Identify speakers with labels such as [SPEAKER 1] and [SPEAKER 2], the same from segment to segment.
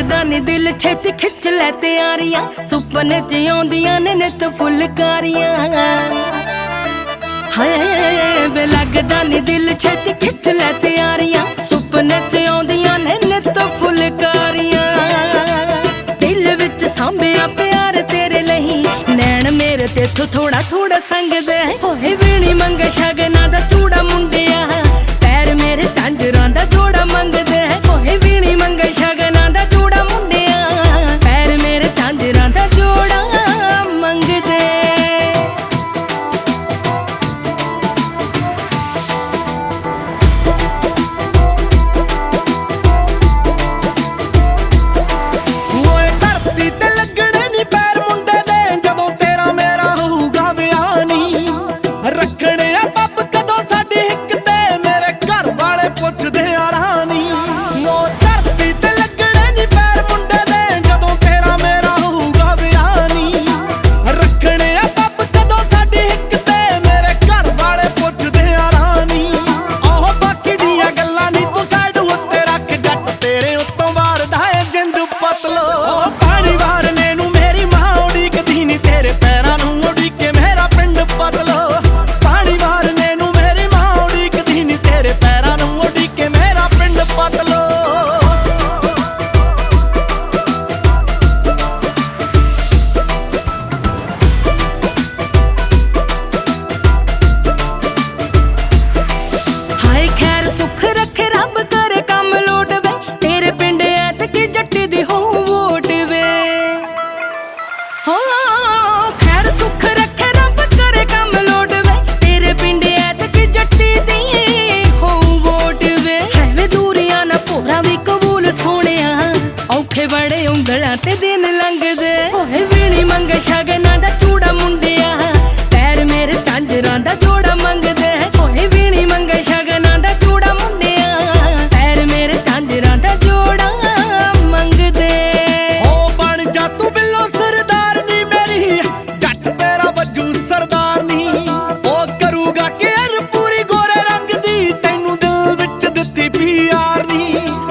[SPEAKER 1] लगदा नी दिल छेती खिच लै त्यारियां सुपने च आउंदियां ने नित फुलकारियां हाय वे लगदा नी दिल छेती खिच लै त्यारियां सुपने च आउंदियां ने नित फुलकारियां दिल विच सांभिया प्यार तेरे लही नैन मेरे तेथों थोड़ा थोड़ा संगदे होए वीणी मंगे शगना दा चूड़ा मुंडिया पैर मेरे झांजरां दा जोड़ा मंगदे होए वीणी मंगे शगना दा चूड़ा मुंडिया पैर मेरे झांजरां दा जोड़ा मंगदे बड़े उंगलां ते दिन लंघदे होए वीणी मंगे शगना दा चूड़ा मुंडिया पैर मेरे झांजरां दा जोड़ा मंगदे होए वीणी मंगे शगना दा चूड़ा मुंडिया पैर मेरे झांजरां दा जोड़ा मंगदे
[SPEAKER 2] हो बन जा तू बिल्लो सरदार नी मेरी जट तेरा बज्जू सरदार नी ओ करूगा केयर पूरी गोरे रंग दी तैनू दिल विच दित्ती प्यार नी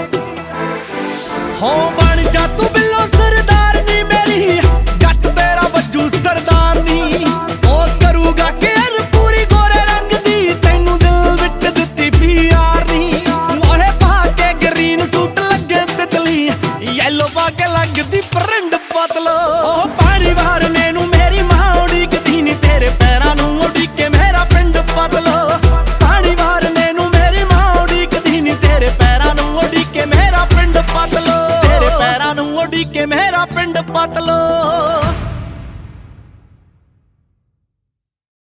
[SPEAKER 2] हो बन जा तू बिल्लो सरदार नी मेरी जट तेरा बज्जू सरदार नी ओ करूगा केयर पूरी गोरे रंग दी तैनू दिल विच दित्ती प्यार नी मोहे पा के ग्रीन सूट लगे तितली येलो पा के लगदी परिंड पतलो ओ पानी वारने नू मेरी मां उड़ीकदी नी तेरे पैरां नू उड़ीके मेरा पिंड पतलो पानी वारने नू मेरी मां उड़ीकदी नी तेरे पैरां नू उड़ीके मेरा पिंड पतलो के मेरा पिंड पतलो।